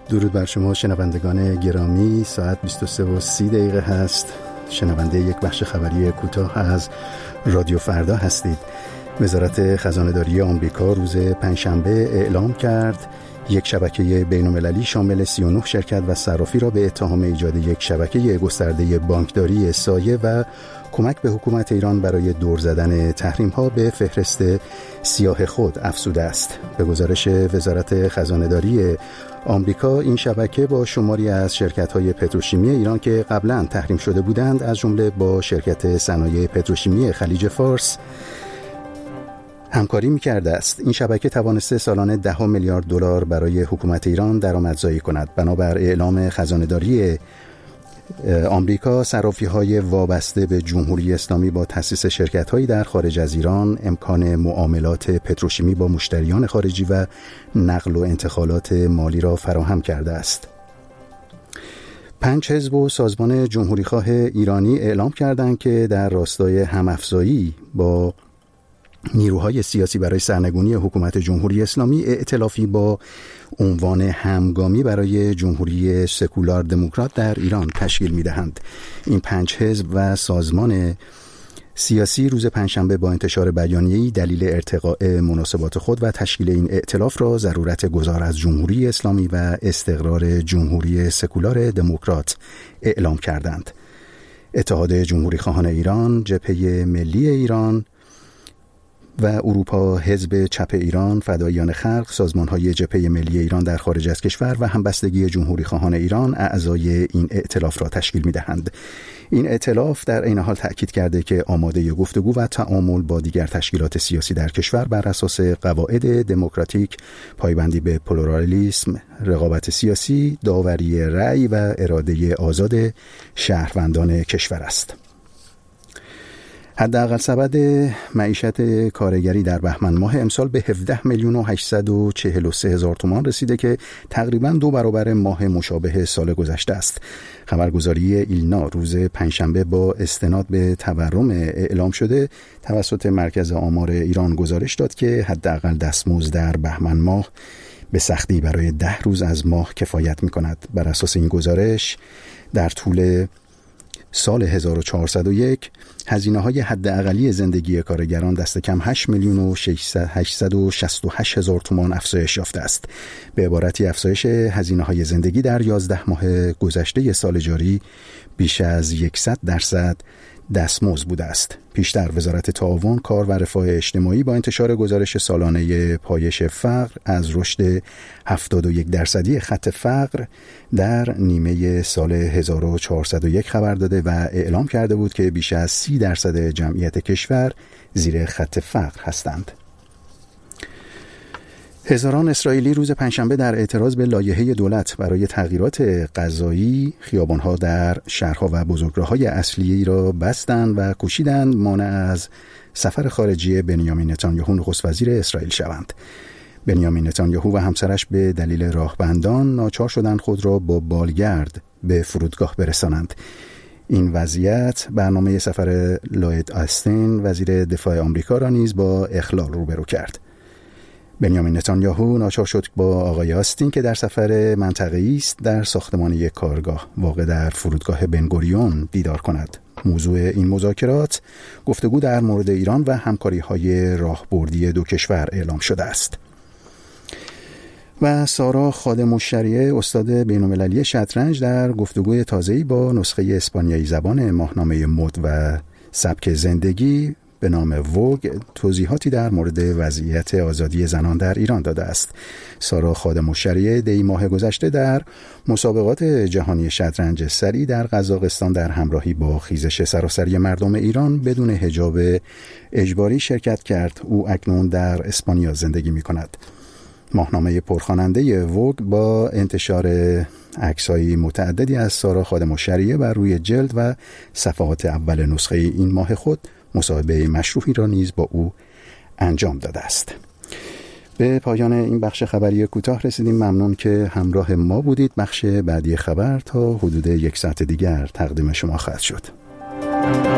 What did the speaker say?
درود بر شما شنوندگان گرامی. ساعت 23:30 هست. شنونده یک بخش خبری کوتاه از رادیو فردا هستید. وزارت خزانه‌داری آمریکا روز پنجشنبه اعلام کرد یک شبکه بین‌المللی شامل 39 شرکت و صرافی را به اتهام ایجاد یک شبکه گسترده بانکداری سایه و کمک به حکومت ایران برای دور زدن تحریم‌ها به فهرست سیاه خود افزوده است. به گزارش وزارت خزانه‌داری آمریکا، این شبکه با شماری از شرکت‌های پتروشیمی ایران که قبلا تحریم شده بودند، از جمله با شرکت صنایع پتروشیمی خلیج فارس همکاری می‌کرده است. این شبکه توانسته سالانه 10 میلیارد دلار برای حکومت ایران درآمدزایی کند. بنابر اعلام خزانه‌داری آمریکا، صرافی‌های وابسته به جمهوری اسلامی با تأسیس شرکت‌هایی در خارج از ایران امکان معاملات پتروشیمی با مشتریان خارجی و نقل و انتقالات مالی را فراهم کرده است. 5 حزب و سازمان جمهوریخواه ایرانی اعلام کردند که در راستای هم‌افزایی با نیروهای سیاسی برای سرنگونی حکومت جمهوری اسلامی ائتلافی با عنوان همگامی برای جمهوری سکولار دموکرات در ایران تشکیل می‌دهند. این 5 حزب و سازمان سیاسی روز پنجشنبه با انتشار بیانیه‌ای دلیل ارتقاء مناسبات خود و تشکیل این ائتلاف را ضرورت گذار از جمهوری اسلامی و استقرار جمهوری سکولار دموکرات اعلام کردند. اتحاد جمهوریخواهان ایران، جبهه ملی ایران و اروپا، حزب چپ ایران، فداییان خلق، سازمان‌های جبهه ملی ایران در خارج از کشور و همبستگی جمهوریخواهان ایران اعضای این ائتلاف را تشکیل می‌دهند. این ائتلاف در عین حال تأکید کرده که آماده گفتگو و تعامل با دیگر تشکیلات سیاسی در کشور بر اساس قواعد دموکراتیک، پایبندی به پلورالیسم، رقابت سیاسی، داوری رأی و اراده آزاد شهروندان کشور است. حداقل سبد معیشت کارگری در بهمن ماه امسال به 17,843,000 تومان رسیده که تقریباً 2 برابر ماه مشابه سال گذشته است. خبرگزاری ایلنا روز پنجشنبه با استناد به تورم اعلام شده توسط مرکز آمار ایران گزارش داد که حداقل دستمزد در بهمن ماه به سختی برای 10 روز از ماه کفایت می‌کند. بر اساس این گزارش در طول سال 1401 هزینه‌های حداقلی زندگی کارگران دست کم 8,868,000 تومان افزایش یافته است. به عبارتی افزایش هزینه‌های زندگی در 11 ماه گذشته سال جاری بیش از 100% دستمزد بوده است. پیشتر وزارت تعاون، کار و رفاه اجتماعی با انتشار گزارش سالانه پایش فقر از رشد 71% خط فقر در نیمه سال 1401 خبر داده و اعلام کرده بود که بیش از 30% جمعیت کشور زیر خط فقر هستند. هزاران اسرائیلی روز پنجشنبه در اعتراض به لایحه دولت برای تغییرات قضایی خیابان‌ها در شهرها و بزرگراه‌های اصلی را بستند و کوشیدند مانع از سفر خارجی بنیامین نتانیاهو نخست وزیر اسرائیل شوند. بنیامین نتانیاهو و همسرش به دلیل راهبندان ناچار شدند خود را با بالگرد به فرودگاه برسانند. این وضعیت برنامه سفر لوید آستین وزیر دفاع آمریکا را نیز با اخلال روبرو کرد. بنیامین نتانیاهو ناچار شد با آقای آستین که در سفر منطقه‌ای است در ساختمان یک کارگاه واقع در فرودگاه بنگوریون دیدار کند. موضوع این مذاکرات گفتگو در مورد ایران و همکاری‌های راهبردی دو کشور اعلام شده است. و سارا خادم الشریعه، استاد بین‌المللی شطرنج، در گفتگوی تازه‌ای با نسخه اسپانیایی زبان ماهنامه مد و سبک زندگی به نام ووگ توضیحاتی در مورد وضعیت آزادی زنان در ایران داده است. سارا خادم الشریعه دی ماه گذشته در مسابقات جهانی شطرنج سری در قزاقستان در همراهی با خیزش سراسری مردم ایران بدون حجاب اجباری شرکت کرد. او اکنون در اسپانیا زندگی می کند. ماهنامه پرخواننده ووگ با انتشار عکس‌های متعددی از سارا خادم الشریعه بر روی جلد و صفحات اول نسخه این ماه خود مصاحبه مشروحی را نیز با او انجام داده است. به پایان این بخش خبری کوتاه رسیدیم. ممنون که همراه ما بودید. بخش بعدی خبر تا حدود 1 ساعت دیگر تقدیم شما خواهد شد.